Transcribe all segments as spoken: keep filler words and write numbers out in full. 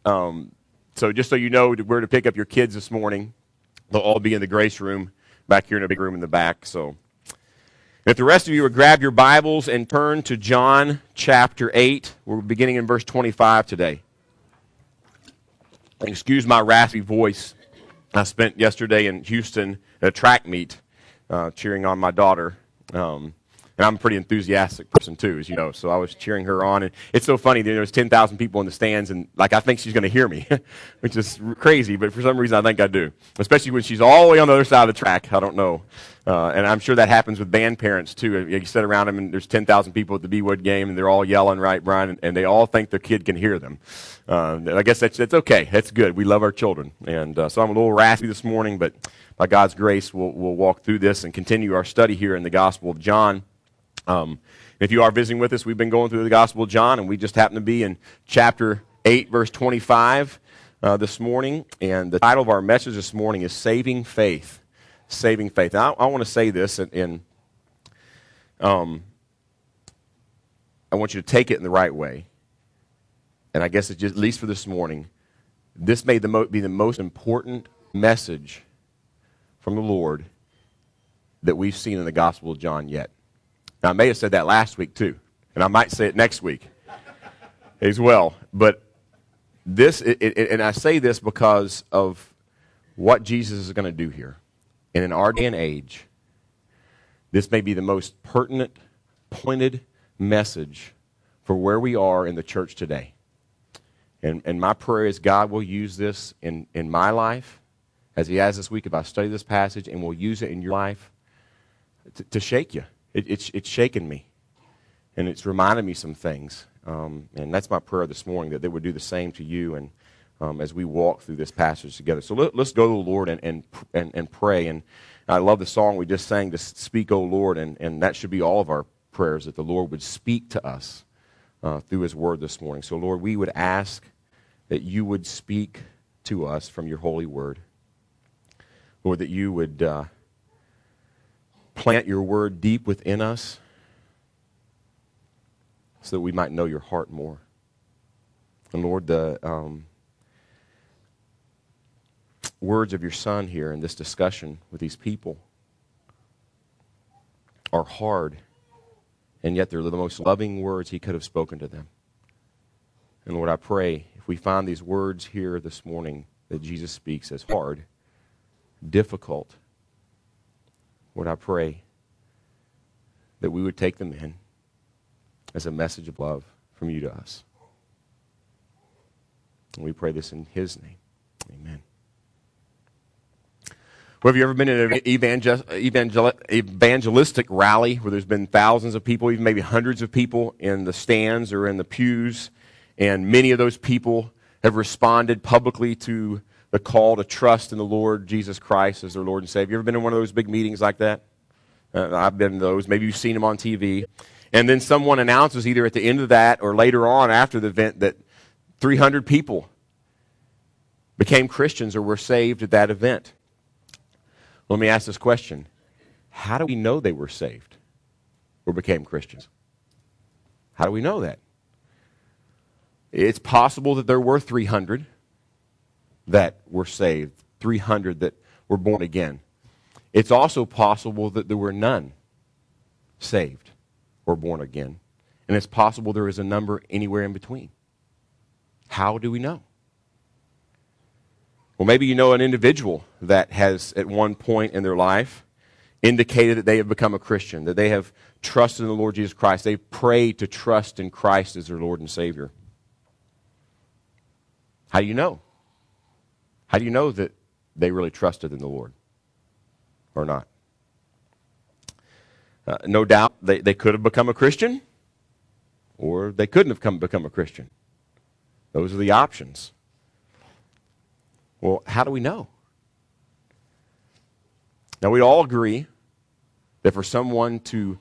Um, so just so you know where to pick up your kids this morning, they'll all be in the grace room back here in a big room in the back. So if the rest of you would grab your Bibles and turn to John chapter eight, we're beginning in verse twenty-five today. Excuse my raspy voice. I spent yesterday in Houston at a track meet uh, cheering on my daughter. Um, and I'm a pretty enthusiastic person too, as you know. So I was cheering her on. And it's so funny, there was ten thousand people in the stands, and like I think she's going to hear me, which is crazy. But for some reason, I think I do, especially when she's all the way on the other side of the track. I don't know. Uh, and I'm sure that happens with band parents too. You sit around them, and there's ten thousand people at the B-Wood game, and they're all yelling, right, Brian? And, and they all think their kid can hear them. Uh, I guess that's, that's okay. That's good. We love our children. And uh, so I'm a little raspy this morning, but by God's grace, we'll, we'll walk through this and continue our study here in the Gospel of John. Um, if you are visiting with us, we've been going through the Gospel of John, and we just happen to be in chapter eight, verse twenty-five uh, this morning. And the title of our message this morning is Saving Faith. Saving Faith. Now, I, I want to say this, and, and um, I want you to take it in the right way. And I guess it's just, at least for this morning, this may the mo- be the most important message from the Lord that we've seen in the Gospel of John yet. Now, I may have said that last week too, and I might say it next week as well. But this, it, it, and I say this because of what Jesus is going to do here. And in our day and age, this may be the most pertinent, pointed message for where we are in the church today. And, and my prayer is God will use this in, in my life, as he has this week if I study this passage, and will use it in your life to, to shake you. It, it's, it's shaken me, and it's reminded me some things. Um, and that's my prayer this morning, that they would do the same to you and um, as we walk through this passage together. So let, let's go to the Lord and, and, and, and pray. And I love the song we just sang, to Speak, O Lord, and, and that should be all of our prayers, that the Lord would speak to us uh, through his word this morning. So, Lord, we would ask that you would speak to us from your holy word. Lord, that you would uh, plant your word deep within us so that we might know your heart more. And Lord, the um, words of your Son here in this discussion with these people are hard, and yet they're the most loving words he could have spoken to them. And Lord, I pray if we find these words here this morning that Jesus speaks as hard, difficult, Lord, I pray that we would take them in as a message of love from you to us. And we pray this in his name. Amen. Well, have you ever been in an evangel- evangel- evangelistic rally where there's been thousands of people, even maybe hundreds of people in the stands or in the pews, and many of those people have responded publicly to the call to trust in the Lord Jesus Christ as their Lord and Savior? You ever been in one of those big meetings like that? Uh, I've been in those. Maybe you've seen them on T V. And then someone announces either at the end of that or later on after the event that three hundred people became Christians or were saved at that event. Let me ask this question. How do we know they were saved or became Christians? How do we know that? It's possible that there were three hundred that were saved, three hundred that were born again. It's also possible that there were none saved or born again. And it's possible there is a number anywhere in between. How do we know? Well, maybe you know an individual that has, at one point in their life, indicated that they have become a Christian, that they have trusted in the Lord Jesus Christ. They've prayed to trust in Christ as their Lord and Savior. How do you know? How do you know that they really trusted in the Lord or not? Uh, no doubt they, they could have become a Christian, or they couldn't have come become a Christian. Those are the options. Well, how do we know? Now, we all agree that for someone to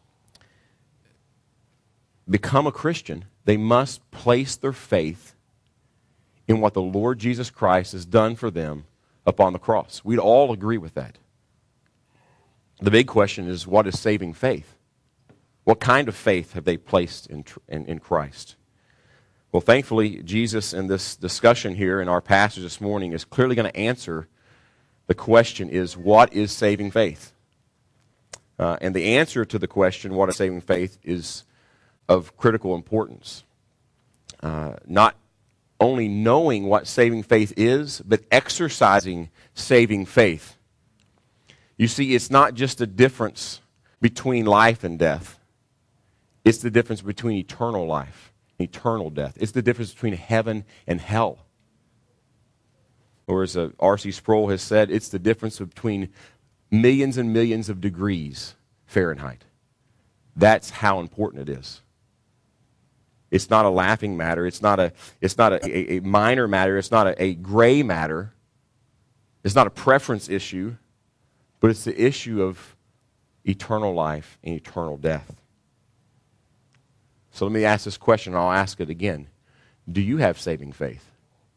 become a Christian, they must place their faith in what the Lord Jesus Christ has done for them upon the cross. We'd all agree with that. The big question is, what is saving faith? What kind of faith have they placed in, in, in Christ? Well, thankfully, Jesus in this discussion here in our passage this morning is clearly going to answer the question is, what is saving faith? Uh, and the answer to the question, what is saving faith, is of critical importance. Uh, not only knowing what saving faith is, but exercising saving faith. You see, it's not just a difference between life and death. It's the difference between eternal life and eternal death. It's the difference between heaven and hell. Or as uh, R C Sproul has said, it's the difference between millions and millions of degrees Fahrenheit. That's how important it is. It's not a laughing matter. It's not a, it's not a, a, a minor matter. It's not a, a gray matter. It's not a preference issue, but it's the issue of eternal life and eternal death. So let me ask this question, and I'll ask it again. Do you have saving faith?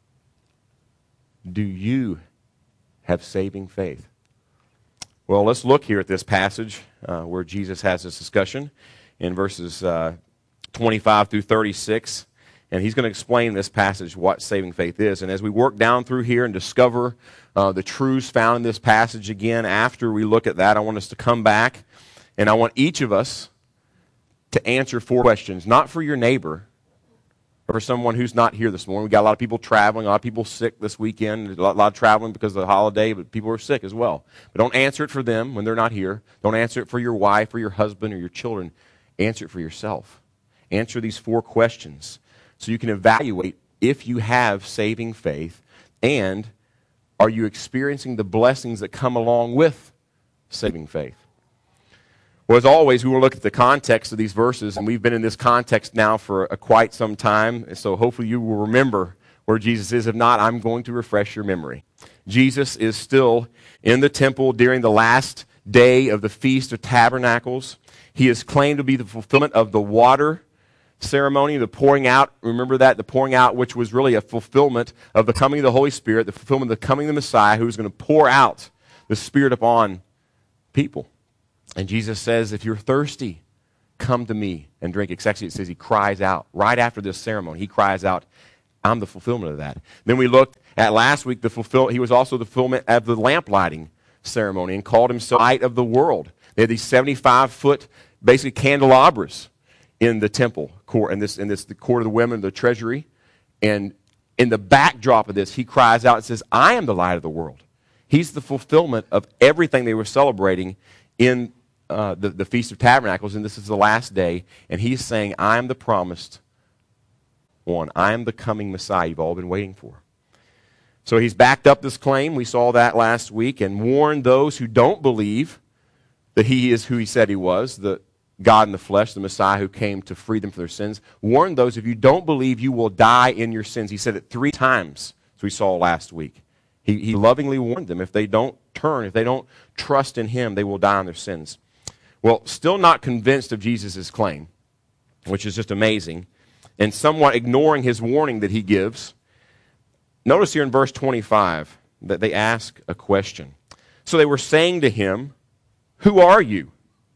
Do you have saving faith? Well, let's look here at this passage uh, where Jesus has this discussion in verses uh, twenty-five through thirty-six. And he's going to explain this passage, what saving faith is. And as we work down through here and discover uh, the truths found in this passage again, after we look at that, I want us to come back, and I want each of us to answer four questions, not for your neighbor, or for someone who's not here this morning. We've got a lot of people traveling, a lot of people sick this weekend, a lot, a lot of traveling because of the holiday, but people are sick as well. But don't answer it for them when they're not here. Don't answer it for your wife or your husband or your children. Answer it for yourself. Answer these four questions so you can evaluate if you have saving faith, and are you experiencing the blessings that come along with saving faith. Well, as always, we will look at the context of these verses, and we've been in this context now for a, quite some time, so hopefully you will remember where Jesus is. If not, I'm going to refresh your memory. Jesus is still in the temple during the last day of the Feast of Tabernacles. He is claimed to be the fulfillment of the water ceremony, the pouring out. Remember that? The pouring out, which was really a fulfillment of the coming of the Holy Spirit, the fulfillment of the coming of the Messiah, who was going to pour out the Spirit upon people. And Jesus says, if you're thirsty, come to me and drink. Actually, it says he cries out. Right after this ceremony, he cries out, I'm the fulfillment of that. Then we looked at last week, the fulfill, he was also the fulfillment of the lamp lighting ceremony and called himself light of the world. They had these seventy-five foot, basically candelabras in the temple court, in this, in this the court of the women, the treasury. And in the backdrop of this, he cries out and says, I am the light of the world. He's the fulfillment of everything they were celebrating in uh, the, the Feast of Tabernacles, and this is the last day, and he's saying, I am the promised one. I am the coming Messiah you've all been waiting for. So he's backed up this claim. We saw that last week, and warned those who don't believe that he is who he said he was, the God in the flesh, the Messiah who came to free them from their sins. Warn those, if you don't believe, you will die in your sins. He said it three times, as we saw last week. He, he lovingly warned them. If they don't turn, if they don't trust in him, they will die in their sins. Well, still not convinced of Jesus' claim, which is just amazing, and somewhat ignoring his warning that he gives. Notice here in verse twenty-five that they ask a question. So they were saying to him, who are you?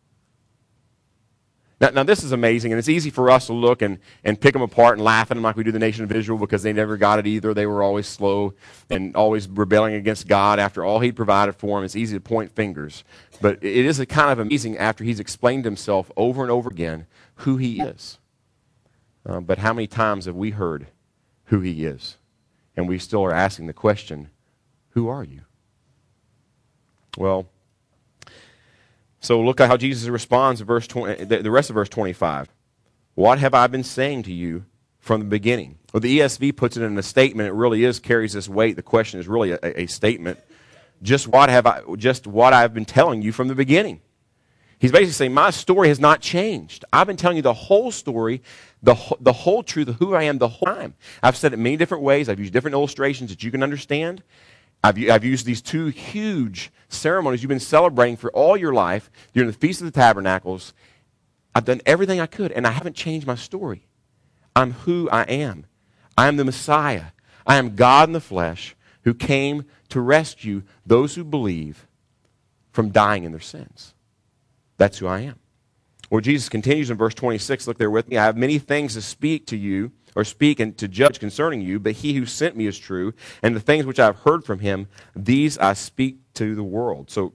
Now, now this is amazing, and it's easy for us to look and, and pick them apart and laugh at them like we do the nation of Israel, because they never got it either. They were always slow and always rebelling against God after all he'd provided for them. It's easy to point fingers. But it is a kind of amazing after he's explained himself over and over again who he is. Uh, but how many times have we heard who he is? And we still are asking the question, who are you? Well, so look at how Jesus responds in verse twenty, the rest of verse twenty-five. What have I been saying to you from the beginning? Well, the E S V puts it in a statement. It really is, carries this weight. The question is really a, a statement. Just what have I, just what I've been telling you from the beginning. He's basically saying, my story has not changed. I've been telling you the whole story, the, the whole truth of who I am the whole time. I've said it many different ways. I've used different illustrations that you can understand. I've, I've used these two huge ceremonies you've been celebrating for all your life during the Feast of the Tabernacles. I've done everything I could, and I haven't changed my story. I'm who I am. I am the Messiah. I am God in the flesh who came to rescue those who believe from dying in their sins. That's who I am. Well, Jesus continues in verse twenty-six. Look there with me. I have many things to speak to you, or speak and to judge concerning you, but he who sent me is true, and the things which I have heard from him, these I speak to the world. So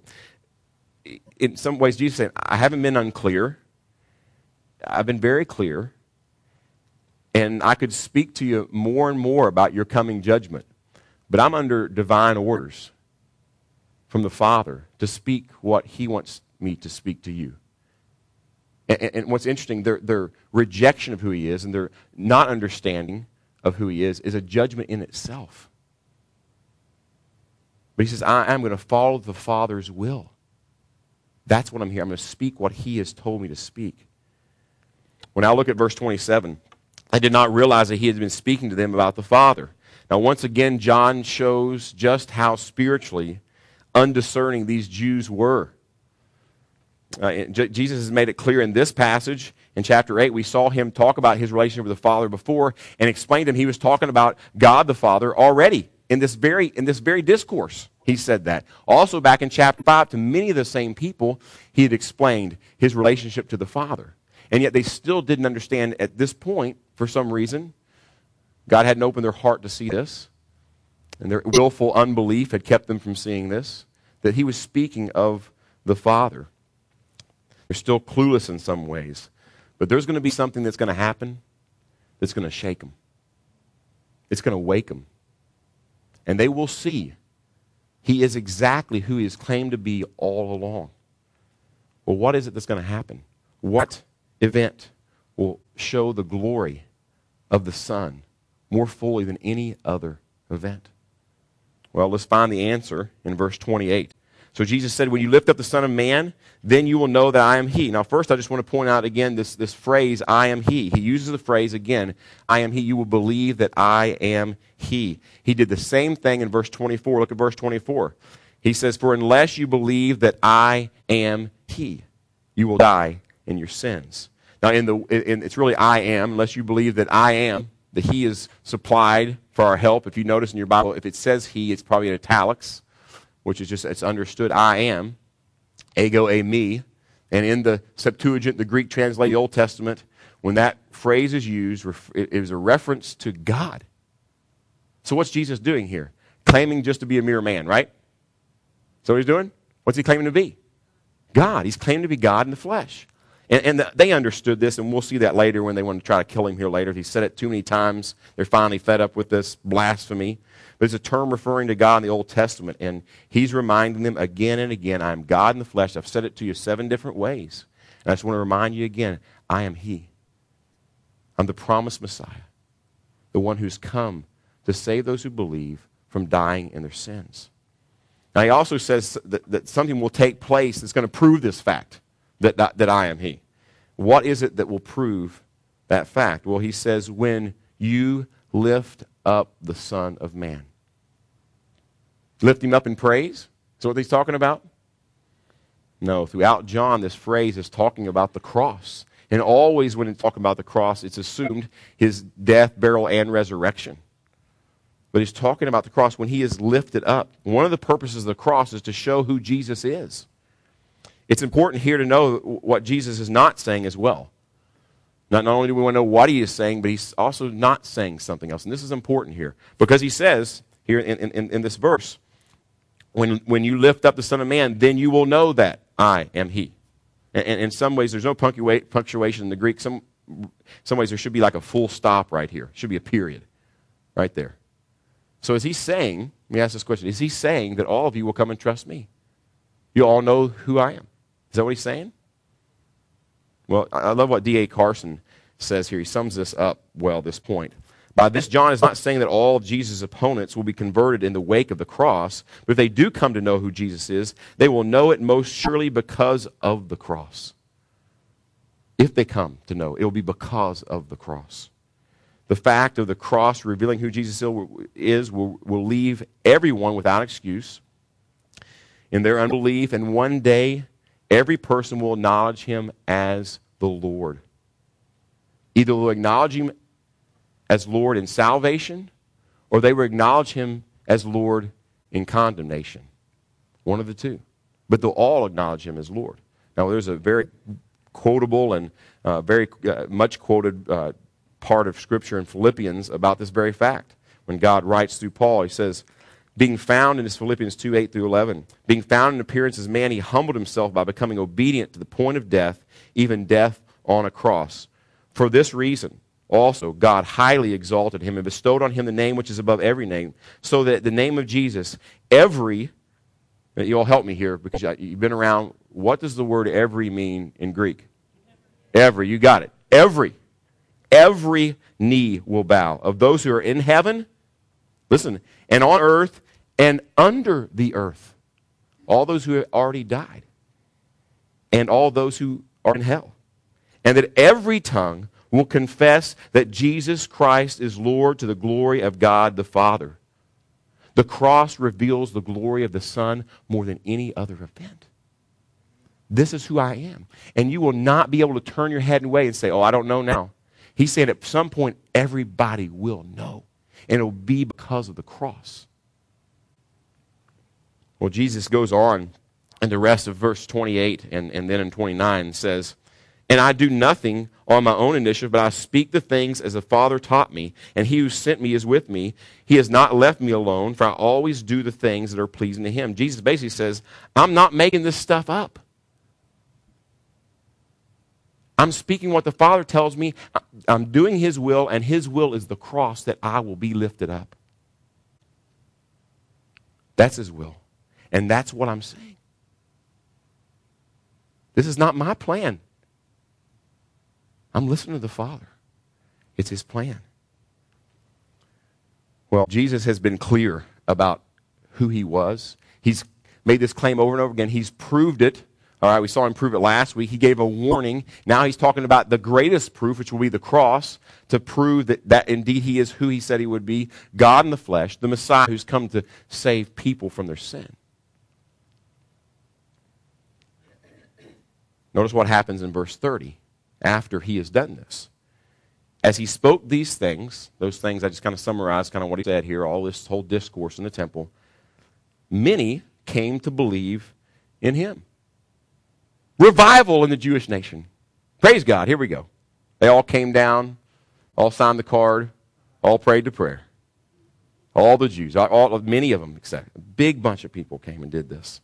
in some ways, Jesus said, I haven't been unclear. I've been very clear. And I could speak to you more and more about your coming judgment. But I'm under divine orders from the Father to speak what he wants me to speak to you. And, and what's interesting, their, their rejection of who he is and their not understanding of who he is is a judgment in itself. But he says, I am going to follow the Father's will. That's what I'm here. I'm going to speak what he has told me to speak. When I look at verse twenty-seven, I did not realize that he had been speaking to them about the Father. Now, once again, John shows just how spiritually undiscerning these Jews were. Uh, J- Jesus has made it clear in this passage. In chapter eight, we saw him talk about his relationship with the Father before and explained to him he was talking about God the Father already in this very, in this very discourse. He said that. Also, back in chapter five, to many of the same people, he had explained his relationship to the Father. And yet they still didn't understand at this point, for some reason. God hadn't opened their heart to see this. And their willful unbelief had kept them from seeing this. That he was speaking of the Father. They're still clueless in some ways. But there's going to be something that's going to happen that's going to shake them. It's going to wake them. And they will see he is exactly who he has claimed to be all along. Well, what is it that's going to happen? What event will show the glory of the Son more fully than any other event? Well, let's find the answer in verse twenty-eight. So Jesus said, when you lift up the Son of Man, then you will know that I am he. Now, first, I just want to point out again this, this phrase, I am he. He uses the phrase again, I am he. You will believe that I am he. He did the same thing in verse twenty-four. Look at verse twenty-four. He says, for unless you believe that I am he, you will die in your sins. Now, in the in, it's really I am, unless you believe that I am, that he is supplied for our help. If you notice in your Bible, if it says he, it's probably in italics, which is just, it's understood, I am, ego eimi. And in the Septuagint, the Greek translated the Old Testament, when that phrase is used, it is a reference to God. So what's Jesus doing here? Claiming just to be a mere man, right? So what he's doing? What's he claiming to be? God. He's claiming to be God in the flesh. And, and the, they understood this, and we'll see that later when they want to try to kill him here later. He said it too many times. They're finally fed up with this blasphemy. But it's a term referring to God in the Old Testament, and he's reminding them again and again, I am God in the flesh. I've said it to you seven different ways. And I just want to remind you again, I am he. I'm the promised Messiah, the one who's come to save those who believe from dying in their sins. Now, he also says that, that something will take place that's going to prove this fact, that, that, that I am he. What is it that will prove that fact? Well, he says, when you lift up the Son of Man. Lift him up in praise? Is that what he's talking about? No, throughout John, this phrase is talking about the cross. And always when it's talking about the cross, it's assumed his death, burial, and resurrection. But he's talking about the cross when he is lifted up. One of the purposes of the cross is to show who Jesus is. It's important here to know what Jesus is not saying as well. Not, not only do we want to know what he is saying, but he's also not saying something else. And this is important here. Because he says here in, in, in this verse, when, when you lift up the Son of Man, then you will know that I am he. And, and in some ways, there's no punctuation in the Greek. Some, some ways, there should be like a full stop right here. It should be a period right there. So is he saying, let me ask this question, is he saying that all of you will come and trust me? You all know who I am. Is that what he's saying? Well, I love what D A Carson says here. He sums this up well, this point. By this, John is not saying that all of Jesus' opponents will be converted in the wake of the cross, but if they do come to know who Jesus is, they will know it most surely because of the cross. If they come to know, it will be because of the cross. The fact of the cross revealing who Jesus is will, will leave everyone without excuse in their unbelief, and one day every person will acknowledge him as the Lord. Either they'll acknowledge him as Lord in salvation, or they will acknowledge him as Lord in condemnation. One of the two. But they'll all acknowledge him as Lord. Now, there's a very quotable and uh, very uh, much quoted uh, part of Scripture in Philippians about this very fact. When God writes through Paul, he says, being found in this Philippians two, eight through eleven, being found in appearance as man, he humbled himself by becoming obedient to the point of death, even death on a cross. For this reason, also, God highly exalted him and bestowed on him the name which is above every name, so that the name of Jesus, every, you all help me here because you've been around, what does the word every mean in Greek? Every, you got it. Every, every knee will bow of those who are in heaven, listen, and on earth and under the earth. All those who have already died and all those who are in hell. And that every tongue will confess that Jesus Christ is Lord to the glory of God the Father. The cross reveals the glory of the Son more than any other event. This is who I am. And you will not be able to turn your head away and say, oh, I don't know now. He said at some point everybody will know. And it will be because of the cross. Well, Jesus goes on in the rest of verse twenty-eight and, and then in twenty-nine says, and I do nothing on my own initiative, but I speak the things as the Father taught me, and he who sent me is with me. He has not left me alone, for I always do the things that are pleasing to him. Jesus basically says, I'm not making this stuff up. I'm speaking what the Father tells me. I'm doing his will, and his will is the cross that I will be lifted up. That's his will. And that's what I'm saying. This is not my plan. I'm listening to the Father. It's his plan. Well, Jesus has been clear about who he was. He's made this claim over and over again. He's proved it. All right, we saw him prove it last week. He gave a warning. Now he's talking about the greatest proof, which will be the cross, to prove that, that indeed he is who he said he would be, God in the flesh, the Messiah who's come to save people from their sin. Notice what happens in verse thirty. After he has done this. As he spoke these things, those things I just kind of summarized kind of what he said here, all this whole discourse in the temple, many came to believe in him. Revival in the Jewish nation. Praise God, here we go. They all came down, all signed the card, all prayed the prayer. All the Jews, all, many of them, except a big bunch of people came and did this.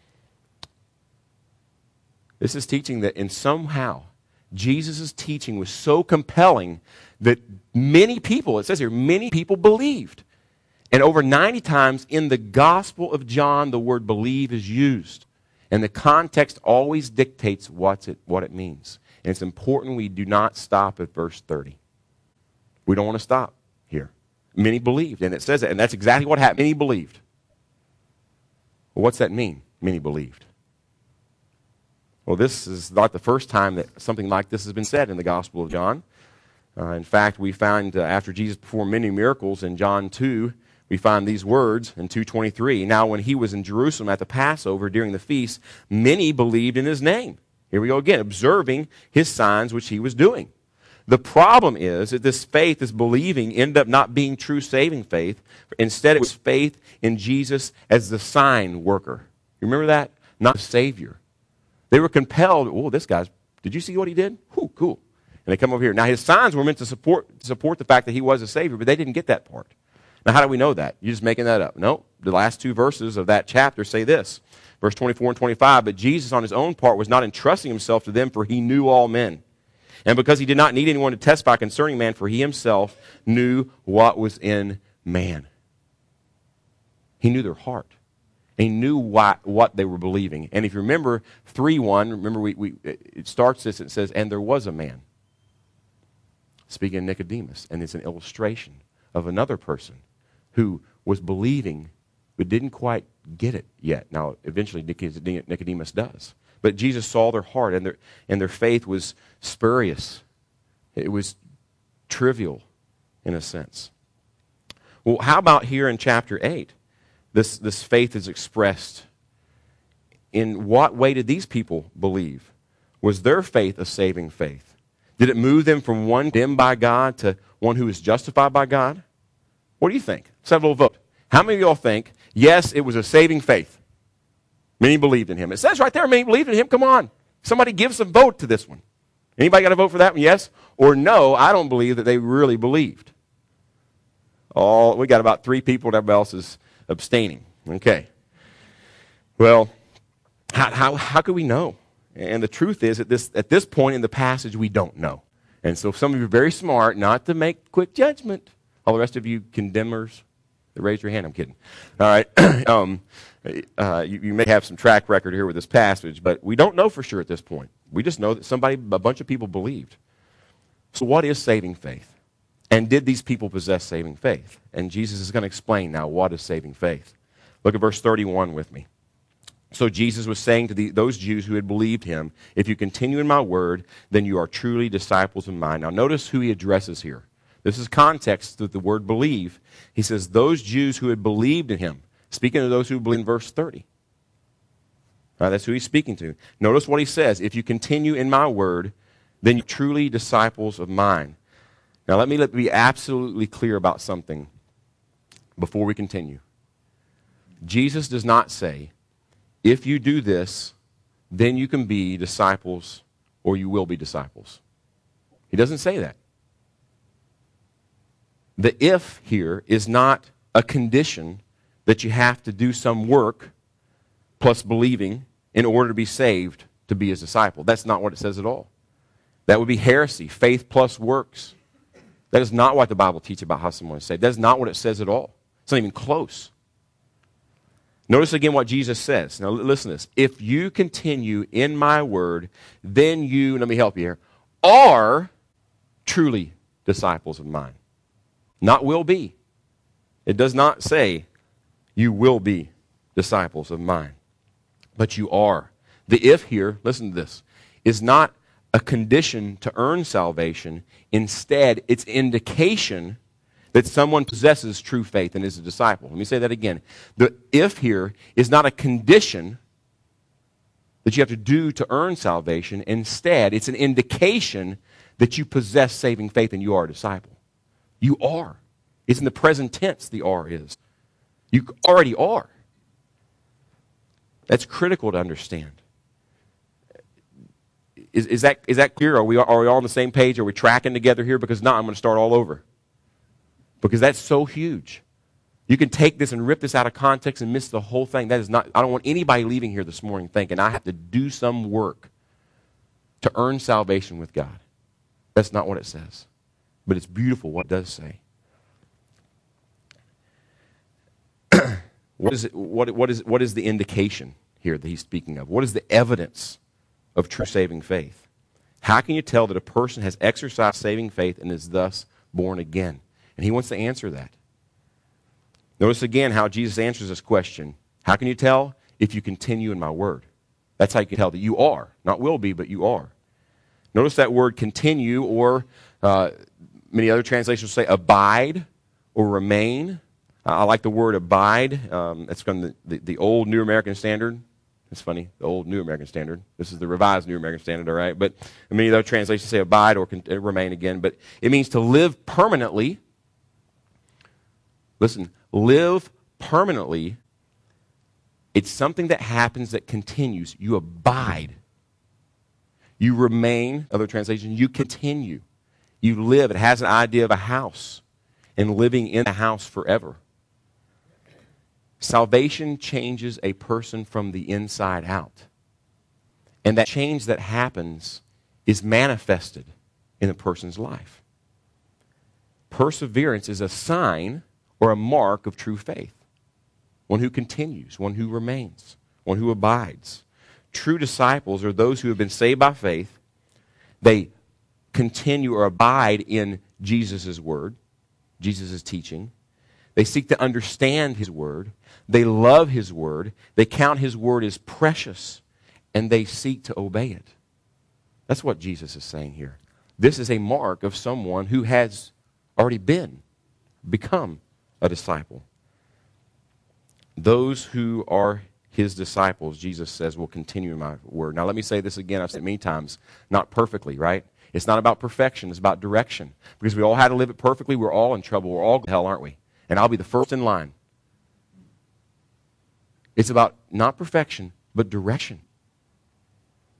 This is teaching that in somehow, Jesus' teaching was so compelling that many people, it says here, many people believed. And over ninety times in the Gospel of John, the word believe is used. And the context always dictates what's it, what it means. And it's important we do not stop at verse thirty. We don't want to stop here. Many believed, and it says that, and that's exactly what happened. Many believed. Well, what's that mean, many believed? Well, this is not the first time that something like this has been said in the Gospel of John. Uh, in fact, we find uh, after Jesus performed many miracles in John two, we find these words in two twenty-three. Now, when he was in Jerusalem at the Passover during the feast, many believed in his name. Here we go again, observing his signs which he was doing. The problem is that this faith, this believing, ended up not being true saving faith. Instead, it was faith in Jesus as the sign worker. You remember that? Not the Savior. They were compelled, oh, this guy's, did you see what he did? Whew, cool. And they come over here. Now, his signs were meant to support, support the fact that he was a Savior, but they didn't get that part. Now, how do we know that? You're just making that up. No, the last two verses of that chapter say this. Verse twenty-four and twenty-five, but Jesus on his own part was not entrusting himself to them, for he knew all men. And because he did not need anyone to testify concerning man, for he himself knew what was in man. He knew their heart. He knew what, what they were believing. And if you remember three one, remember we, we it starts this, it says, and there was a man. Speaking of Nicodemus. And it's an illustration of another person who was believing but didn't quite get it yet. Now, eventually Nicodemus does. But Jesus saw their heart, and their, and their faith was spurious. It was trivial in a sense. Well, how about here in chapter eight? This, this faith is expressed. In what way did these people believe? Was their faith a saving faith? Did it move them from one condemned by God to one who is justified by God? What do you think? Let's have a little vote. How many of y'all think, yes, it was a saving faith? Many believed in him. It says right there, many believed in him. Come on. Somebody give some vote to this one. Anybody got to vote for that one? Yes or no? I don't believe that they really believed. All we got about three people, and everybody else is abstaining. Okay. Well, how how how could we know? And the truth is, at this at this point in the passage, we don't know. And so, some of you are very smart not to make quick judgment. All the rest of you condemners, raise your hand. I'm kidding. All right. um, uh, you, you may have some track record here with this passage, but we don't know for sure at this point. We just know that somebody, a bunch of people believed. So what is saving faith? And did these people possess saving faith? And Jesus is going to explain now what is saving faith. Look at verse thirty-one with me. So Jesus was saying to the, those Jews who had believed him, if you continue in my word, then you are truly disciples of mine. Now notice who he addresses here. This is context to the word believe. He says those Jews who had believed in him. Speaking of those who believe in verse thirty. Now, that's who he's speaking to. Notice what he says. If you continue in my word, then you're truly disciples of mine. Now, let me let be absolutely clear about something before we continue. Jesus does not say, if you do this, then you can be disciples or you will be disciples. He doesn't say that. The if here is not a condition that you have to do some work plus believing in order to be saved to be his disciple. That's not what it says at all. That would be heresy, faith plus works. That is not what the Bible teaches about how someone is saved. That is not what it says at all. It's not even close. Notice again what Jesus says. Now listen to this. If you continue in my word, then you, let me help you here, are truly disciples of mine. Not will be. It does not say you will be disciples of mine. But you are. The if here, listen to this, is not a condition to earn salvation. Instead, it's indication that someone possesses true faith and is a disciple. Let me say that again. The if here is not a condition that you have to do to earn salvation. Instead, it's an indication that you possess saving faith and you are a disciple. You are. It's in the present tense, the are is. You already are. That's critical to understand. Is, is, that, is that clear? Are we, are we all on the same page? Are we tracking together here? Because not, I'm going to start all over. Because that's so huge. You can take this and rip this out of context and miss the whole thing. That is not, I don't want anybody leaving here this morning thinking I have to do some work to earn salvation with God. That's not what it says. But it's beautiful what it does say. What is it, what, what, is, what is the indication here that he's speaking of? What is the evidence of true saving faith? How can you tell that a person has exercised saving faith and is thus born again? And he wants to answer that. Notice again how Jesus answers this question. How can you tell? If you continue in my word. That's how you can tell that you are. Not will be, but you are. Notice that word continue, or uh, many other translations say abide or remain. I like the word abide. Um, that's from the, the, the old New American Standard. It's funny, the old New American Standard. This is the revised New American Standard, all right? But many other translations say abide or con- remain again. But it means to live permanently. Listen, live permanently. It's something that happens that continues. You abide. You remain, other translations, you continue. You live. It has an idea of a house and living in a house forever. Salvation changes a person from the inside out. And that change that happens is manifested in a person's life. Perseverance is a sign or a mark of true faith. One who continues, one who remains, one who abides. True disciples are those who have been saved by faith. They continue or abide in Jesus' word, Jesus' teaching. They seek to understand his word. They love his word. They count his word as precious, and they seek to obey it. That's what Jesus is saying here. This is a mark of someone who has already been, become a disciple. Those who are his disciples, Jesus says, will continue in my word. Now, let me say this again. I've said it many times. Not perfectly, right? It's not about perfection. It's about direction. Because we all had to live it perfectly. We're all in trouble. We're all in hell, aren't we? And I'll be the first in line. It's about not perfection, but direction.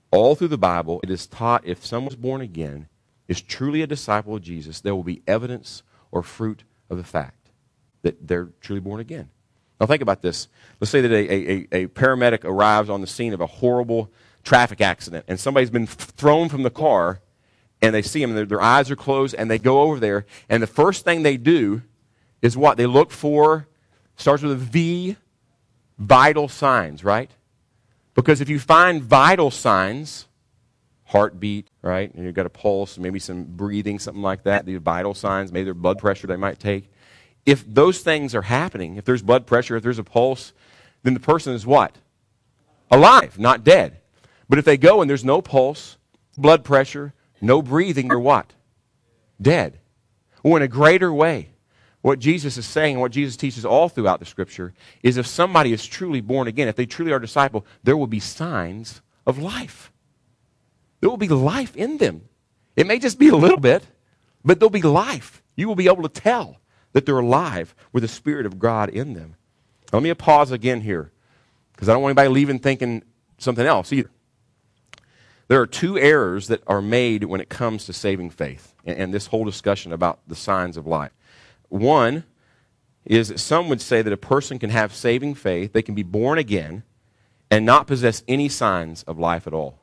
All through the Bible, it is taught if someone's born again, is truly a disciple of Jesus, there will be evidence or fruit of the fact that they're truly born again. Now think about this. Let's say that a, a, a paramedic arrives on the scene of a horrible traffic accident, and somebody's been thrown from the car, and they see him, and their, their eyes are closed, and they go over there, and the first thing they do is what? They look for, starts with a V, vital signs, right? Because if you find vital signs, heartbeat, right? And you've got a pulse, maybe some breathing, something like that, the vital signs, maybe their blood pressure they might take. If those things are happening, if there's blood pressure, if there's a pulse, then the person is what? Alive, not dead. But if they go and there's no pulse, blood pressure, no breathing, they're what? Dead. Well, in a greater way, what Jesus is saying and what Jesus teaches all throughout the Scripture is if somebody is truly born again, if they truly are a disciple, there will be signs of life. There will be life in them. It may just be a little bit, but there'll be life. You will be able to tell that they're alive with the Spirit of God in them. Now, let me pause again here, because I don't want anybody leaving thinking something else either. There are two errors that are made when it comes to saving faith and, and this whole discussion about the signs of life. One is that some would say that a person can have saving faith, they can be born again, and not possess any signs of life at all.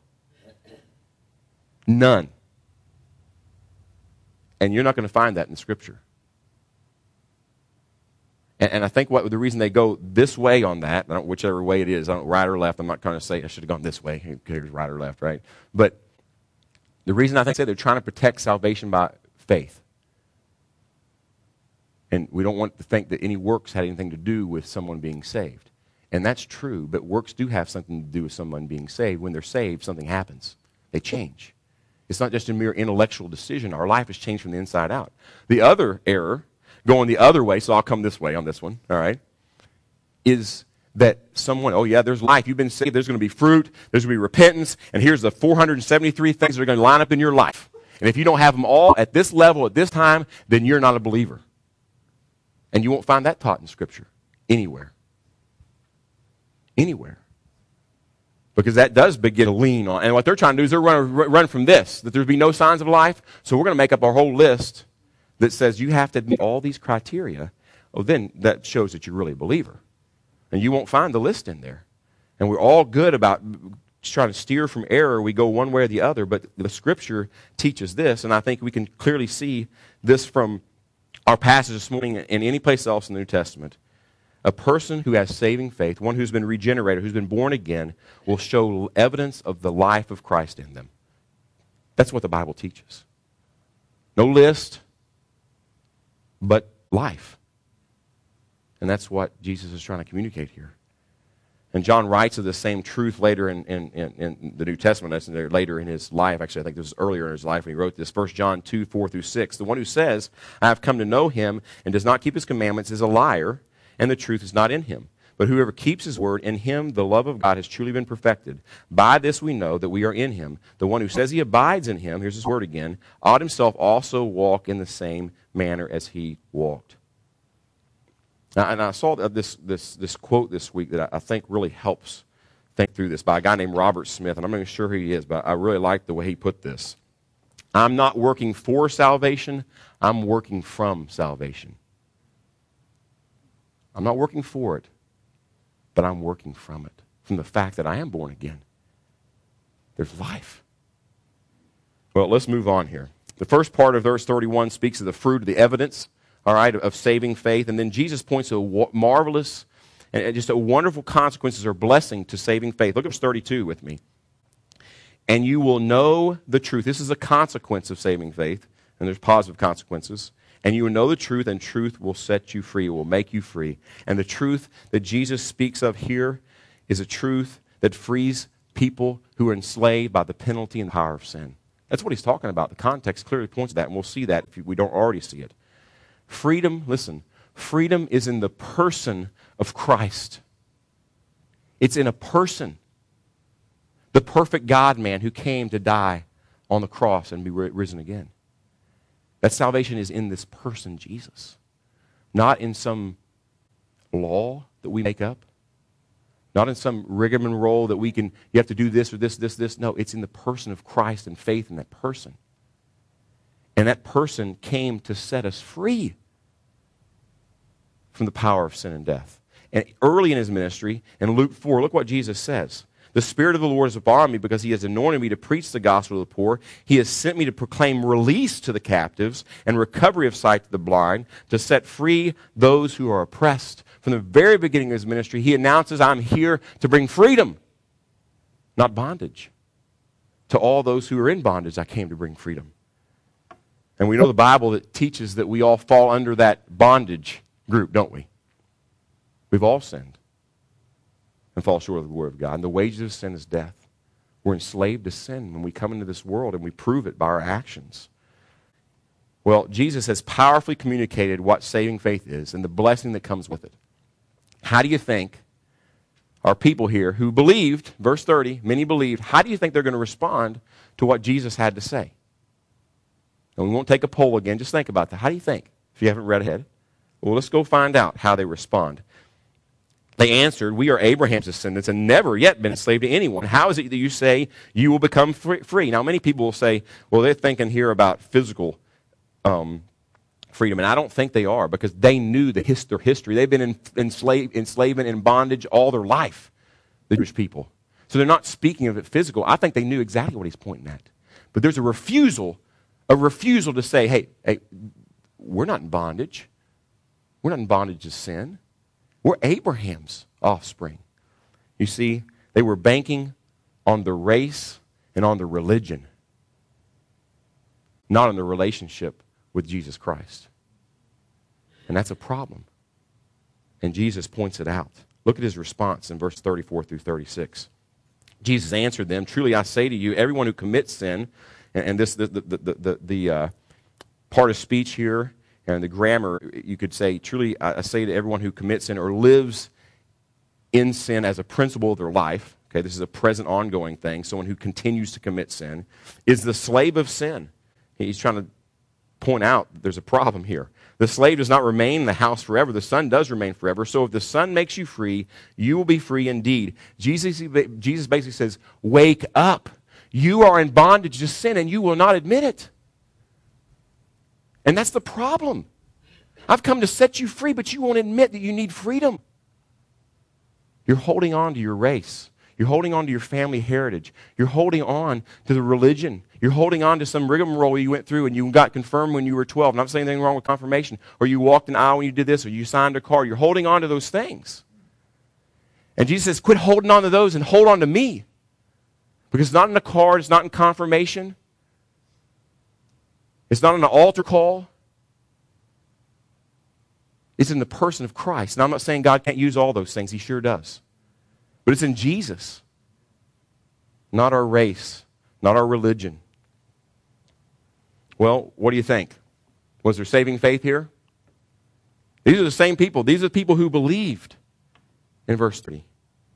None. And you're not going to find that in the Scripture. And, and I think what the reason they go this way on that, I don't, whichever way it is, I don't right or left, I'm not trying to say I should have gone this way, who cares right or left, right? But the reason I think they're trying to protect salvation by faith. And we don't want to think that any works had anything to do with someone being saved. And that's true, but works do have something to do with someone being saved. When they're saved, something happens. They change. It's not just a mere intellectual decision. Our life has changed from the inside out. The other error, going the other way, so I'll come this way on this one, all right, is that someone, oh yeah, there's life. You've been saved. There's going to be fruit. There's going to be repentance. And here's the four hundred seventy-three things that are going to line up in your life. And if you don't have them all at this level, at this time, then you're not a believer. And you won't find that taught in Scripture anywhere. Anywhere. Because that does begin to lean on. And what they're trying to do is they're run, run from this, that there'll be no signs of life. So we're going to make up our whole list that says you have to meet all these criteria. Oh, then that shows that you're really a believer. And you won't find the list in there. And we're all good about trying to steer from error. We go one way or the other. But the Scripture teaches this. And I think we can clearly see this from our passage this morning and any place else in the New Testament. A person who has saving faith, one who's been regenerated, who's been born again, will show evidence of the life of Christ in them. That's what the Bible teaches. No list, but life. And that's what Jesus is trying to communicate here. And John writes of the same truth later in, in, in, in the New Testament. That's later in his life. Actually, I think this was earlier in his life when he wrote this. First John two, four through six. The one who says, I have come to know him and does not keep his commandments is a liar, and the truth is not in him. But whoever keeps his word, in him the love of God has truly been perfected. By this we know that we are in him. The one who says he abides in him, here's his word again, ought himself also walk in the same manner as he walked. Now, and I saw this, this, this quote this week that I think really helps think through this by a guy named Robert Smith, and I'm not even sure who he is, but I really like the way he put this. I'm not working for salvation, I'm working from salvation. I'm not working for it, but I'm working from it, from the fact that I am born again. There's life. Well, let's move on here. The first part of verse thirty-one speaks of the fruit, of the evidence, all right, of saving faith. And then Jesus points to a marvelous and just a wonderful consequences or blessing to saving faith. Look at verse thirty-two with me. And you will know the truth. This is a consequence of saving faith, and there's positive consequences. And you will know the truth, and truth will set you free. It will make you free. And the truth that Jesus speaks of here is a truth that frees people who are enslaved by the penalty and power of sin. That's what he's talking about. The context clearly points to that, and we'll see that if we don't already see it. Freedom, listen, freedom is in the person of Christ. It's in a person. The perfect God-man who came to die on the cross and be risen again. That salvation is in this person, Jesus. Not in some law that we make up. Not in some rigmarole that we can, you have to do this or this, this, this. No, it's in the person of Christ and faith in that person. And that person came to set us free from the power of sin and death. And early in his ministry, in Luke four, look what Jesus says. The Spirit of the Lord is upon me because he has anointed me to preach the gospel to the poor. He has sent me to proclaim release to the captives and recovery of sight to the blind, to set free those who are oppressed. From the very beginning of his ministry, he announces, I'm here to bring freedom, not bondage. To all those who are in bondage, I came to bring freedom. And we know the Bible that teaches that we all fall under that bondage group, don't we? We've all sinned and fall short of the glory of God. And the wages of sin is death. We're enslaved to sin when we come into this world, and we prove it by our actions. Well, Jesus has powerfully communicated what saving faith is and the blessing that comes with it. How do you think our people here who believed, verse thirty, many believed, how do you think they're going to respond to what Jesus had to say? And we won't take a poll again. Just think about that. How do you think, if you haven't read ahead? Well, let's go find out how they respond. They answered, we are Abraham's descendants and never yet been enslaved to anyone. How is it that you say you will become free? Now, many people will say, well, they're thinking here about physical um, freedom. And I don't think they are, because they knew the his, their history. They've been in, enslaved, enslavement and bondage all their life, the Jewish people. So they're not speaking of it physical. I think they knew exactly what he's pointing at. But there's a refusal, a refusal to say, hey, hey, we're not in bondage. We're not in bondage to sin. We're Abraham's offspring. You see, they were banking on the race and on the religion, not on the relationship with Jesus Christ. And that's a problem. And Jesus points it out. Look at his response in verse thirty-four through thirty-six. Jesus answered them, truly I say to you, everyone who commits sin, and, and this the, the, the, the, the uh, part of speech here, and the grammar, you could say, truly I say to everyone who commits sin or lives in sin as a principle of their life, okay, this is a present ongoing thing, someone who continues to commit sin, is the slave of sin. He's trying to point out that there's a problem here. The slave does not remain in the house forever. The son does remain forever. So if the son makes you free, you will be free indeed. Jesus, Jesus basically says, wake up. You are in bondage to sin and you will not admit it. And that's the problem. I've come to set you free, but you won't admit that you need freedom. You're holding on to your race. You're holding on to your family heritage. You're holding on to the religion. You're holding on to some rigmarole you went through and you got confirmed when you were twelve. I'm not saying anything wrong with confirmation. Or you walked an aisle when you did this, or you signed a card. You're holding on to those things. And Jesus says, quit holding on to those and hold on to me. Because it's not in a card, it's not in confirmation. It's not an altar call. It's in the person of Christ. Now, I'm not saying God can't use all those things. He sure does. But it's in Jesus. Not our race. Not our religion. Well, what do you think? Was there saving faith here? These are the same people. These are the people who believed in verse three.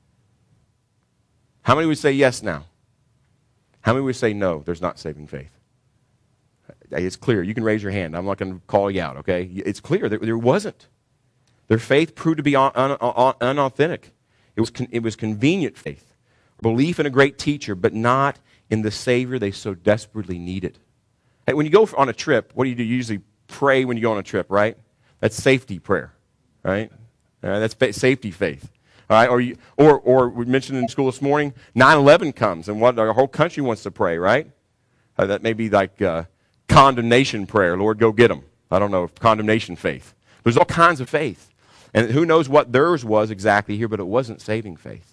How many would say yes now? How many would say no, there's not saving faith? It's clear. You can raise your hand. I'm not going to call you out, okay? It's clear that there wasn't. Their faith proved to be un- un- un- unauthentic. It was, con- it was convenient faith. Belief in a great teacher, but not in the Savior they so desperately needed. Hey, when you go on a trip, what do you do? You usually pray when you go on a trip, right? That's safety prayer, right? Uh, that's fa- safety faith. All right? Or, you, or, or we mentioned in school this morning, nine eleven comes, and what our whole country wants to pray, right? Uh, that may be like... Uh, condemnation prayer. Lord, go get them. I don't know. Condemnation faith. There's all kinds of faith. And who knows what theirs was exactly here, but it wasn't saving faith.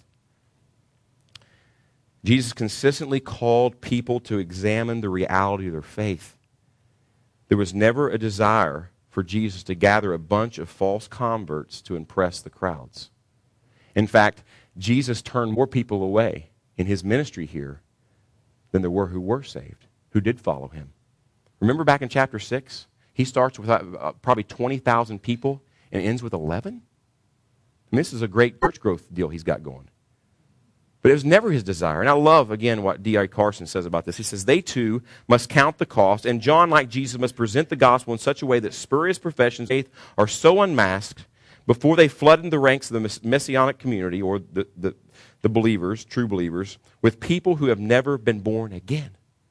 Jesus consistently called people to examine the reality of their faith. There was never a desire for Jesus to gather a bunch of false converts to impress the crowds. In fact, Jesus turned more people away in his ministry here than there were who were saved, who did follow him. Remember back in chapter six? He starts with uh, probably twenty thousand people and ends with eleven? And this is a great church growth deal he's got going. But it was never his desire. And I love, again, what D I Carson says about this. He says, they too must count the cost, and John, like Jesus, must present the gospel in such a way that spurious professions of faith are so unmasked, before they flooded the ranks of the Messianic community, or the, the, the believers, true believers, with people who have never been born again.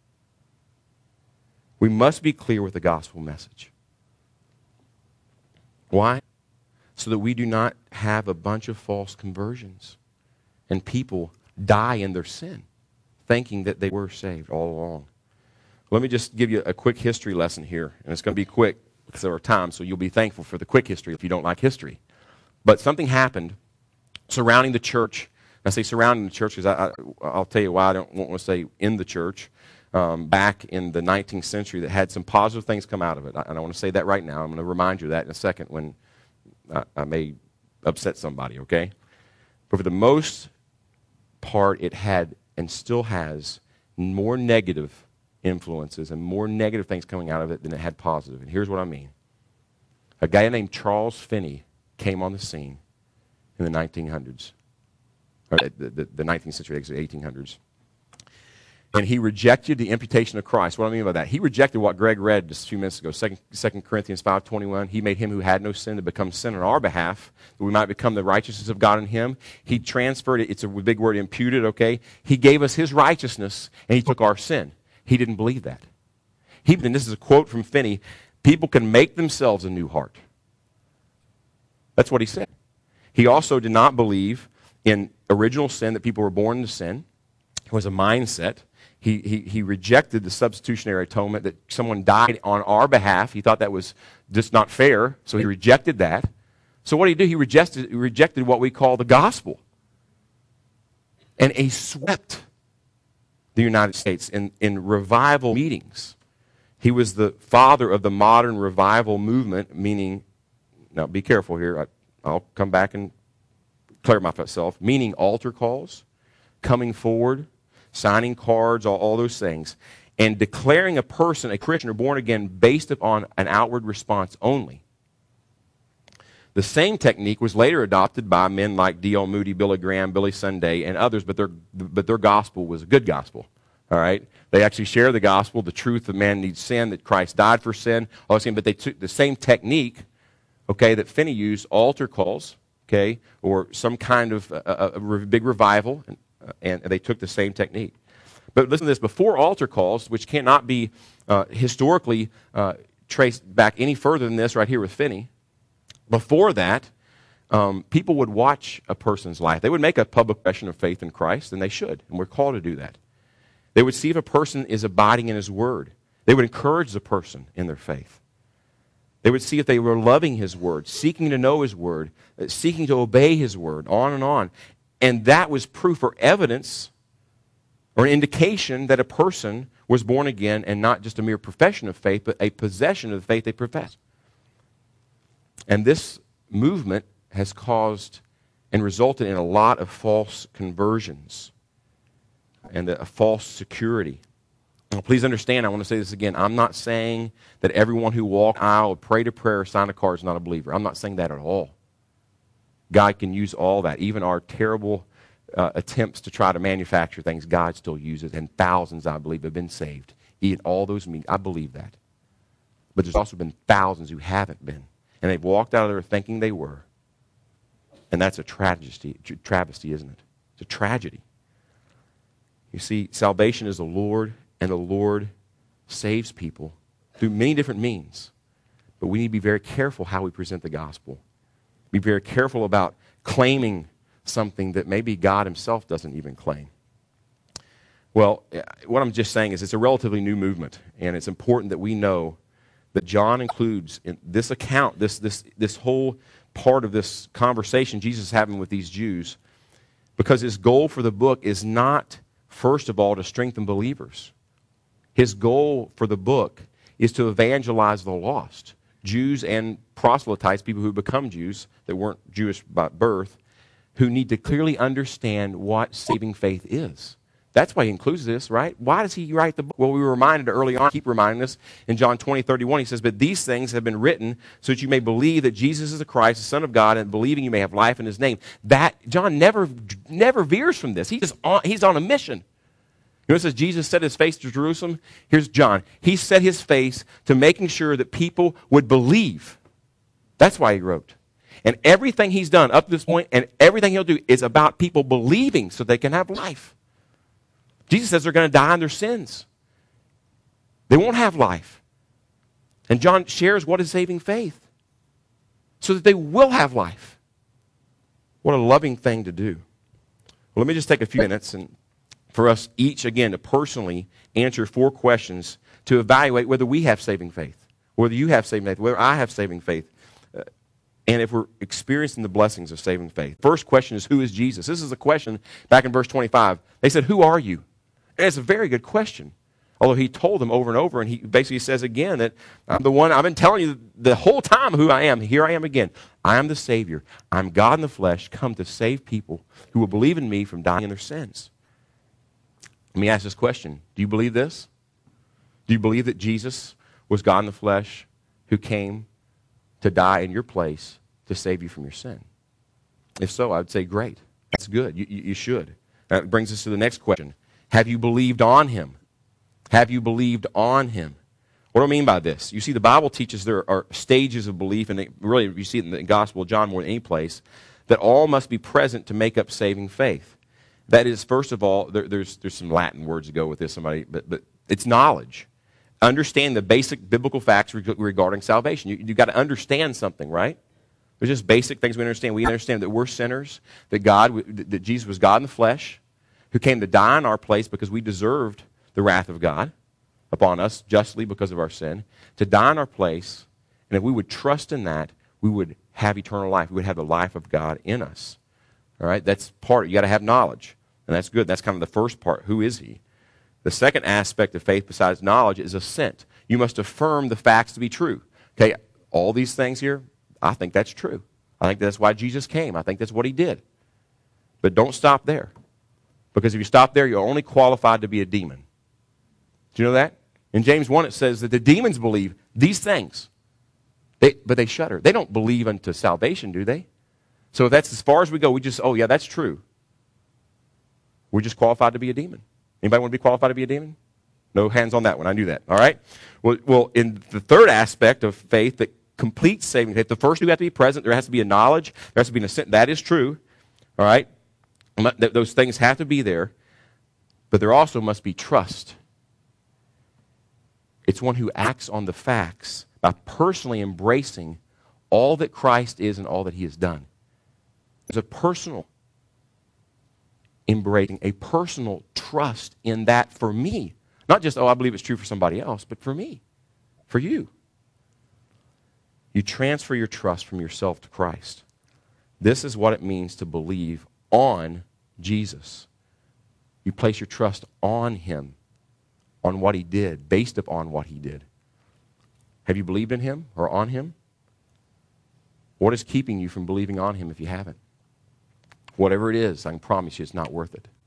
We must be clear with the gospel message. Why? So that we do not have a bunch of false conversions and people die in their sin, thinking that they were saved all along. Let me just give you a quick history lesson here, and it's going to be quick because of our time, so you'll be thankful for the quick history if you don't like history. But something happened surrounding the church. I say surrounding the church because I, I, I'll tell you why I don't want to say in the church. Um, back in the nineteenth century that had some positive things come out of it. I, and I want to say that right now. I'm going to remind you of that in a second when I, I may upset somebody, okay? But for the most part, it had and still has more negative influences and more negative things coming out of it than it had positive. And here's what I mean. A guy named Charles Finney came on the scene in the nineteen hundreds, or the, the, the nineteenth century, the eighteen hundreds. And he rejected the imputation of Christ. What do I mean by that? He rejected what Greg read just a few minutes ago, Second Corinthians five twenty-one. He made him who had no sin to become sin on our behalf, that we might become the righteousness of God in him. He transferred it. It's a big word, imputed, okay? He gave us his righteousness, and he took our sin. He didn't believe that. He, and this is a quote from Finney, people can make themselves a new heart. That's what he said. He also did not believe in original sin, that people were born into sin. It was a mindset. He, he, he rejected the substitutionary atonement, that someone died on our behalf. He thought that was just not fair, so he rejected that. So what did he do? He rejected, he rejected what we call the gospel. And he swept the United States in, in revival meetings. He was the father of the modern revival movement, meaning, now be careful here, I, I'll come back and clear myself, meaning altar calls, coming forward, signing cards, all, all those things, and declaring a person a Christian or born again based upon an outward response only. The same technique was later adopted by men like D L Moody, Billy Graham, Billy Sunday, and others, but their, but their gospel was a good gospel. All right? They actually share the gospel, the truth that man needs sin, that Christ died for sin, all the same, but they took the same technique, okay, that Finney used, altar calls, okay, or some kind of a, a, a big revival, and, and they took the same technique. But listen to this, before altar calls, which cannot be uh, historically uh, traced back any further than this right here with Finney, before that, um, people would watch a person's life. They would make a public profession of faith in Christ, and they should, and we're called to do that. They would see if a person is abiding in his word. They would encourage the person in their faith. They would see if they were loving his word, seeking to know his word, seeking to obey his word, on and on. And that was proof or evidence or an indication that a person was born again and not just a mere profession of faith, but a possession of the faith they profess. And this movement has caused and resulted in a lot of false conversions and a false security. Now, please understand, I want to say this again. I'm not saying that everyone who walked the aisle or prayed a prayer or signed a card is not a believer. I'm not saying that at all. God can use all that. Even our terrible uh, attempts to try to manufacture things, God still uses. And thousands, I believe, have been saved. In all those meetings, I believe that. But there's also been thousands who haven't been. And they've walked out of there thinking they were. And that's a tragedy, travesty, isn't it? It's a tragedy. You see, salvation is the Lord, and the Lord saves people through many different means. But we need to be very careful how we present the gospel. Be very careful about claiming something that maybe God himself doesn't even claim. Well, what I'm just saying is it's a relatively new movement, and it's important that we know that John includes in this account, this, this, this whole part of this conversation Jesus is having with these Jews, because his goal for the book is not, first of all, to strengthen believers. His goal for the book is to evangelize the lost, Jews and proselytes, people who become Jews that weren't Jewish by birth, who need to clearly understand what saving faith is. That's why he includes this, right? Why does he write the book? Well, we were reminded early on, keep reminding us, in John twenty, thirty-one, he says, but these things have been written so that you may believe that Jesus is the Christ, the Son of God, and believing you may have life in his name. That, John never, never veers from this. He's, just on, he's on a mission. You know, it says Jesus set his face to Jerusalem. Here's John. He set his face to making sure that people would believe. That's why he wrote. And everything he's done up to this point and everything he'll do is about people believing so they can have life. Jesus says they're going to die in their sins. They won't have life. And John shares what is saving faith so that they will have life. What a loving thing to do. Well, let me just take a few minutes and for us each, again, to personally answer four questions to evaluate whether we have saving faith, whether you have saving faith, whether I have saving faith, uh, and if we're experiencing the blessings of saving faith. First question is, who is Jesus? This is a question back in verse twenty-five. They said, who are you? And it's a very good question. Although he told them over and over, and he basically says again that I'm the one, I've been telling you the whole time who I am. Here I am again. I am the Savior. I'm God in the flesh, come to save people who will believe in me from dying in their sins. Let me ask this question. Do you believe this? Do you believe that Jesus was God in the flesh who came to die in your place to save you from your sin? If so, I would say great. That's good. You, you, you should. That brings us to the next question. Have you believed on him? Have you believed on him? What do I mean by this? You see, the Bible teaches there are stages of belief, and it, really you see it in the Gospel of John more than any place, that all must be present to make up saving faith. That is, first of all, there, there's, there's some Latin words to go with this, somebody, but, but it's knowledge. Understand the basic biblical facts regarding salvation. You, you've got to understand something, right? There's just basic things we understand. We understand that we're sinners, that God, that Jesus was God in the flesh, who came to die in our place because we deserved the wrath of God upon us justly because of our sin, to die in our place, and if we would trust in that, we would have eternal life. We would have the life of God in us. All right, that's part. You got to have knowledge, and that's good. That's kind of the first part. Who is he? The second aspect of faith besides knowledge is assent. You must affirm the facts to be true. Okay, all these things here, I think that's true. I think that's why Jesus came. I think that's what he did. But don't stop there. Because if you stop there, you're only qualified to be a demon. Do you know that? In James one, it says that the demons believe these things, they, but they shudder. They don't believe unto salvation, do they? So if that's as far as we go, we just, oh yeah, that's true. We're just qualified to be a demon. Anybody want to be qualified to be a demon? No hands on that one. I knew that. All right? Well, well, in the third aspect of faith that completes saving faith, the first two have to be present. There has to be a knowledge. There has to be an assent. That is true. All right? Those things have to be there. But there also must be trust. It's one who acts on the facts by personally embracing all that Christ is and all that he has done. There's a personal embracing, a personal trust in that for me. Not just, oh, I believe it's true for somebody else, but for me, for you. You transfer your trust from yourself to Christ. This is what it means to believe on Jesus. You place your trust on him, on what he did, based upon what he did. Have you believed in him or on him? What is keeping you from believing on him if you haven't? Whatever it is, I can promise you it's not worth it.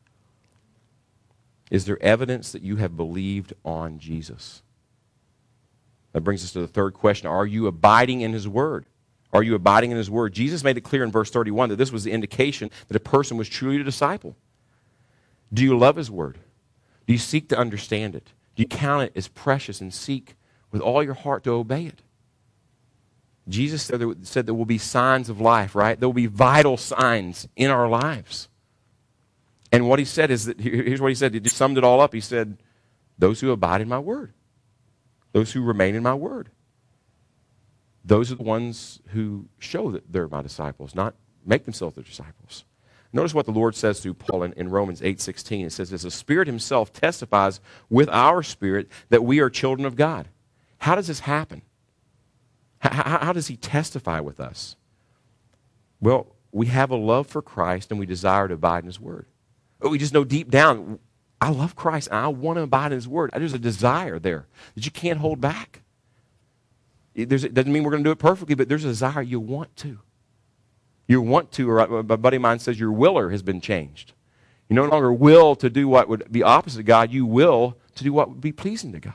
Is there evidence that you have believed on Jesus? That brings us to the third question. Are you abiding in his word? Are you abiding in his word? Jesus made it clear in verse thirty-one that this was the indication that a person was truly a disciple. Do you love his word? Do you seek to understand it? Do you count it as precious and seek with all your heart to obey it? Jesus said there, said there will be signs of life, right? There will be vital signs in our lives. And what he said is that, here's what he said. He just summed it all up. He said, those who abide in my word. Those who remain in my word. Those are the ones who show that they're my disciples, not make themselves their disciples. Notice what the Lord says through Paul in, in Romans eight sixteen. It says, as the Spirit himself testifies with our spirit that we are children of God. How does this happen? How, how, how does he testify with us? Well, we have a love for Christ and we desire to abide in his word. We just know deep down, I love Christ and I want to abide in his word. There's a desire there that you can't hold back. There's, it doesn't mean we're going to do it perfectly, but there's a desire you want to. You want to, or a buddy of mine says your willer has been changed. You no longer will to do what would be opposite of God. You will to do what would be pleasing to God.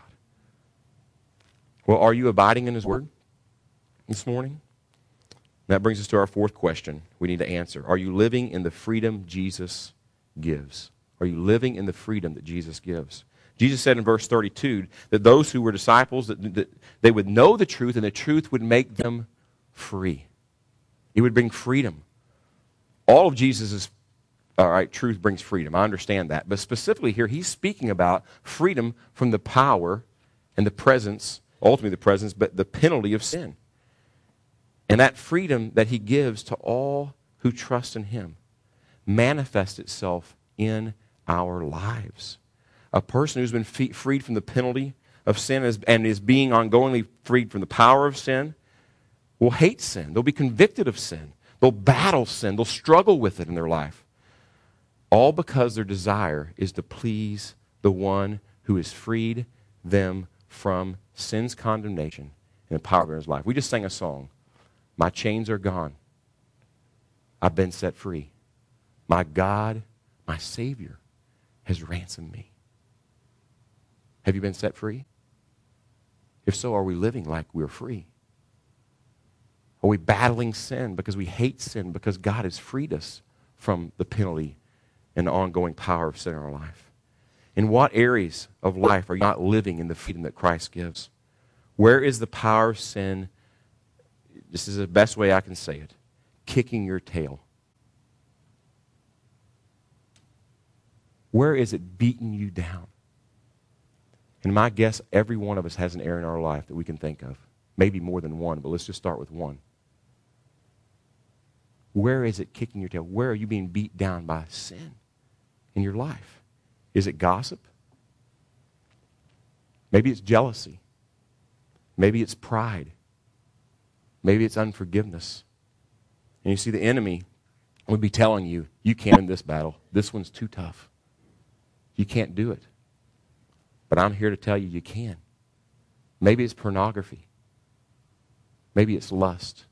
Well, are you abiding in his word this morning? That brings us to our fourth question we need to answer. Are you living in the freedom Jesus gives? Are you living in the freedom that Jesus gives? Jesus said in verse thirty-two that those who were disciples, that, that they would know the truth and the truth would make them free. It would bring freedom. All of Jesus' all right, truth brings freedom. I understand that. But specifically here, he's speaking about freedom from the power and the presence, ultimately the presence, but the penalty of sin. And that freedom that he gives to all who trust in him manifests itself in our lives. A person who's been freed from the penalty of sin and is being ongoingly freed from the power of sin will hate sin. They'll be convicted of sin. They'll battle sin. They'll struggle with it in their life. All because their desire is to please the one who has freed them from sin's condemnation and the power of his life. We just sang a song. My chains are gone. I've been set free. My God, my Savior, has ransomed me. Have you been set free? If so, are we living like we're free? Are we battling sin because we hate sin because God has freed us from the penalty and the ongoing power of sin in our life? In what areas of life are you not living in the freedom that Christ gives? Where is the power of sin, this is the best way I can say it, kicking your tail? Where is it beating you down? And my guess, every one of us has an area in our life that we can think of. Maybe more than one, but let's just start with one. Where is it kicking your tail? Where are you being beat down by sin in your life? Is it gossip? Maybe it's jealousy. Maybe it's pride. Maybe it's unforgiveness. And you see, the enemy would be telling you, you can't win this battle. This one's too tough. You can't do it. But I'm here to tell you, you can. Maybe it's pornography. Maybe it's lust.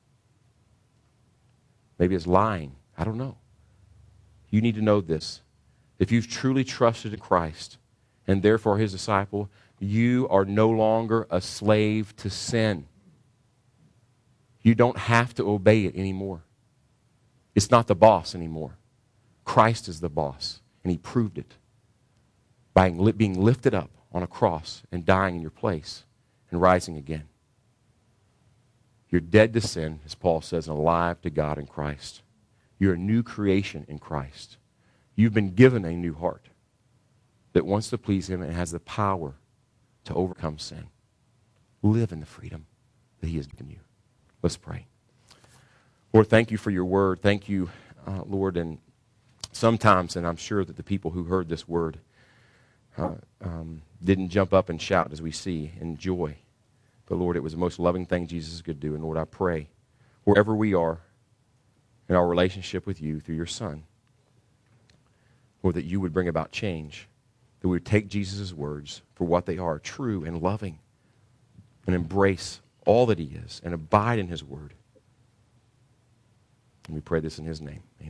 Maybe it's lying. I don't know. You need to know this. If you've truly trusted in Christ and therefore his disciple, you are no longer a slave to sin. You don't have to obey it anymore. It's not the boss anymore. Christ is the boss, and he proved it by being lifted up on a cross and dying in your place and rising again. You're dead to sin, as Paul says, and alive to God in Christ. You're a new creation in Christ. You've been given a new heart that wants to please him and has the power to overcome sin. Live in the freedom that he has given you. Let's pray. Lord, thank you for your word. Thank you, uh, Lord. And sometimes, and I'm sure that the people who heard this word uh, um, didn't jump up and shout as we see in joy. But Lord, it was the most loving thing Jesus could do. And Lord, I pray, wherever we are in our relationship with you through your Son, Lord, that you would bring about change, that we would take Jesus' words for what they are, true and loving, and embrace all that he is and abide in his word. And we pray this in his name. Amen.